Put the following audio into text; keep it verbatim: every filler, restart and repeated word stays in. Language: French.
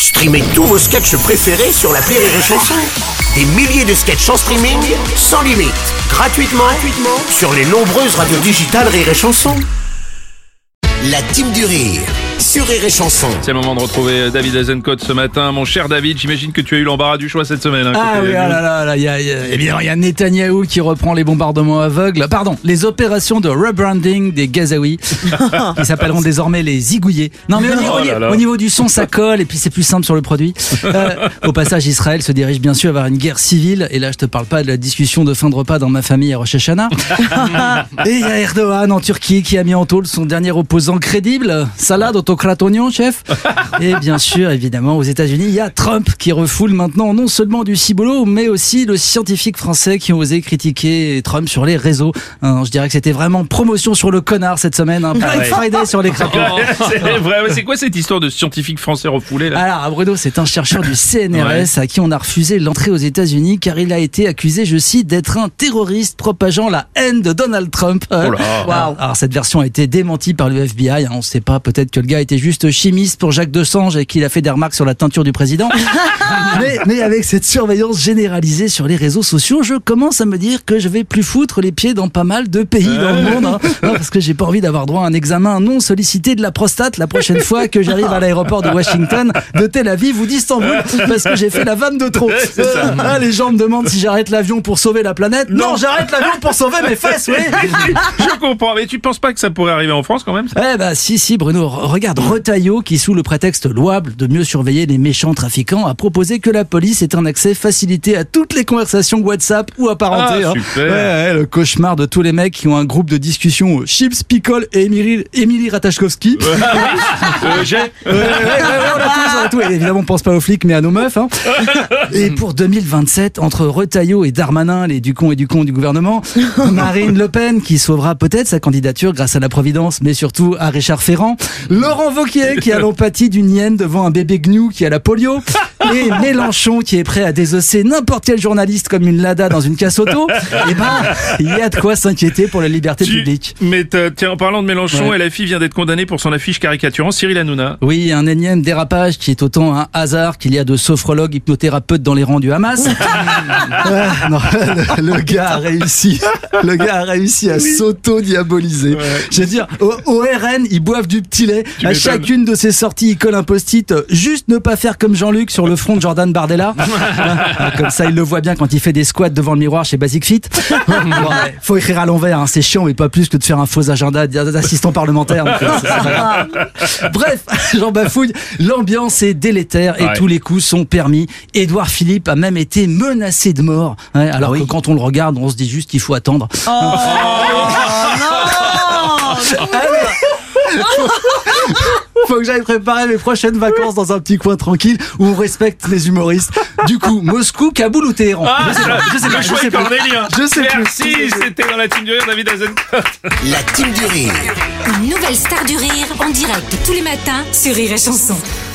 Streamez tous vos sketchs préférés sur l'appli Rire et Chanson. Des milliers de sketchs en streaming, sans limite, gratuitement, gratuitement sur les nombreuses radios digitales Rire et Chanson. La team du rire sur Rire et Chanson. C'est le moment de retrouver David Azencote ce matin. Mon cher David, j'imagine que tu as eu l'embarras du choix cette semaine. Hein, ah oui, ah là là, là, y a, y a, évidemment, il y a Netanyahou qui reprend les bombardements aveugles. Pardon, les opérations de rebranding des Gazaouis, qui s'appelleront désormais les Zigouillés. Non mais au, niveau, oh là là. au niveau du son, ça colle et puis c'est plus simple sur le produit. Euh, au passage, Israël se dirige bien sûr vers une guerre civile. Et là, je te parle pas de la discussion de fin de repas dans ma famille à Rosh Hashanah. Et il y a Erdogan en Turquie qui a mis en tôle son dernier opposant crédible. Salade autocrate oignon, chef. Et bien sûr, évidemment, aux États-Unis, il y a Trump qui refoule maintenant non seulement du ciboulot, mais aussi le scientifique français qui ont osé critiquer Trump sur les réseaux. Hein, je dirais que c'était vraiment promotion sur le connard cette semaine. Hein, Black Friday sur les crapauds. C'est vrai, c'est quoi cette histoire de scientifique français refoulé là? Alors, Bruno, c'est un chercheur du C N R S ouais. à qui on a refusé l'entrée aux États-Unis car il a été accusé, je cite, d'être un terroriste propageant la haine de Donald Trump. Euh, oh là. Wow. Alors, cette version a été démentie par le F B I. Hein, on ne sait pas, peut-être que le gars était juste chimiste pour Jacques Desange et qu'il a fait des remarques sur la teinture du président. mais, mais avec cette surveillance généralisée sur les réseaux sociaux, je commence à me dire que je vais plus foutre les pieds dans pas mal de pays dans le monde. Hein, non, parce que j'ai pas envie d'avoir droit à un examen non sollicité de la prostate la prochaine fois que j'arrive à l'aéroport de Washington, de Tel Aviv ou d'Istanbul parce que j'ai fait la vanne de trop. C'est ça. Ah, les gens me demandent si j'arrête l'avion pour sauver la planète. Non, non j'arrête l'avion pour sauver mes fesses, oui. Je comprends, mais tu penses pas que ça pourrait arriver en France quand même? Eh bah si, si, Bruno. Regarde, Retailleau, qui sous le prétexte louable de mieux surveiller les méchants trafiquants, a proposé que la police ait un accès facilité à toutes les conversations WhatsApp ou apparentées. Ah, hein. super. Ouais, ouais, le cauchemar de tous les mecs qui ont un groupe de discussion Chips, Pickle et Émilie, Émilie Ratajkowski. Ouais. euh, j'ai... Ouais, ouais, ouais, ouais, on a tous, on a tous. Et évidemment, on pense pas aux flics, mais à nos meufs. Hein. Et pour deux mille vingt-sept, entre Retailleau et Darmanin, les Ducon et Ducon du gouvernement, Marine Le Pen, qui sauvera peut-être sa candidature grâce à la Providence, mais surtout à Richard Ferrand, Laurent Wauquiez, qui a l'empathie d'une hyène devant un bébé gnou qui a la polio, et Mélenchon, qui est prêt à désosser n'importe quel journaliste comme une Lada dans une casse auto. Et ben, il y a de quoi s'inquiéter pour la liberté tu... publique. Mais tiens, en parlant de Mélenchon, ouais. L F I vient d'être condamné pour son affiche caricaturant Cyril Hanouna. Oui, un énième dérapage qui est autant un hasard qu'il y a de sophrologues hypnothérapeutes dans les rangs du Hamas. ah, non, le, le gars a réussi. Le gars a réussi à oui. s'auto-diaboliser. Ouais. Je veux dire, au, au R N, ils boivent du petit lait. Tu à m'étonnes. Chacune de ses sorties, il colle un post-it. Juste ne pas faire comme Jean-Luc sur le front de Jordan Bardella. Comme ça, il le voit bien quand il fait des squats devant le miroir chez Basic Fit. Bon, ouais, faut écrire à l'envers, hein, c'est chiant, mais pas plus que de faire un faux agenda d'assistant parlementaire. Donc, c'est, c'est Bref, Jean Bafouille, l'ambiance est délétère et ouais. tous les coups sont permis. Édouard Philippe a même été menacé de mort. Ouais, alors oui. que quand on le regarde, on se dit juste qu'il faut attendre. Oh, oh non. Allez. Faut que j'aille préparer mes prochaines vacances dans un petit coin tranquille où on respecte les humoristes. Du coup, Moscou, Kaboul ou Téhéran? Ah, je sais pas, je sais pas, je sais plus. Cornélien. Je sais Merci, plus. c'était dans la team du rire, David Azencote. La team du rire. Une nouvelle star du rire en direct tous les matins sur Rire et Chanson.